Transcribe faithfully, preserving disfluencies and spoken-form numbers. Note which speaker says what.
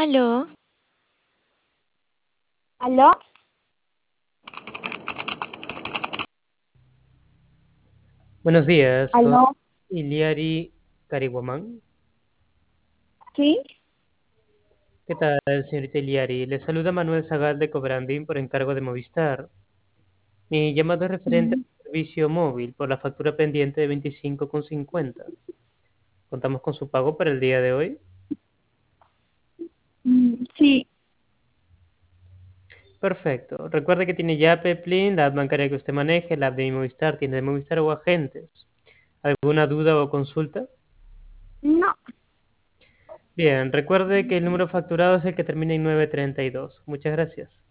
Speaker 1: Aló,
Speaker 2: ¿Aló?
Speaker 3: Buenos días, soy
Speaker 2: ¿Aló?
Speaker 3: Iliari Carihuamán.
Speaker 2: ¿Sí?
Speaker 3: ¿Qué tal, señorita Iliari? Le saluda Manuel Zagal de Cobrandín por encargo de Movistar. Mi llamado es referente
Speaker 2: Mm,
Speaker 3: al servicio móvil por la factura pendiente de veinticinco con cincuenta. Contamos con su pago para el día de hoy.
Speaker 2: mm, sí,
Speaker 3: Perfecto. Recuerde que tiene Yape, Plin, la app bancaria que usted maneje, la app de mi Movistar, tiene de Movistar o agentes. ¿Alguna duda o consulta?
Speaker 2: no,
Speaker 3: Bien, recuerde que el número facturado es el que termina en nueve treinta y dos. Muchas gracias.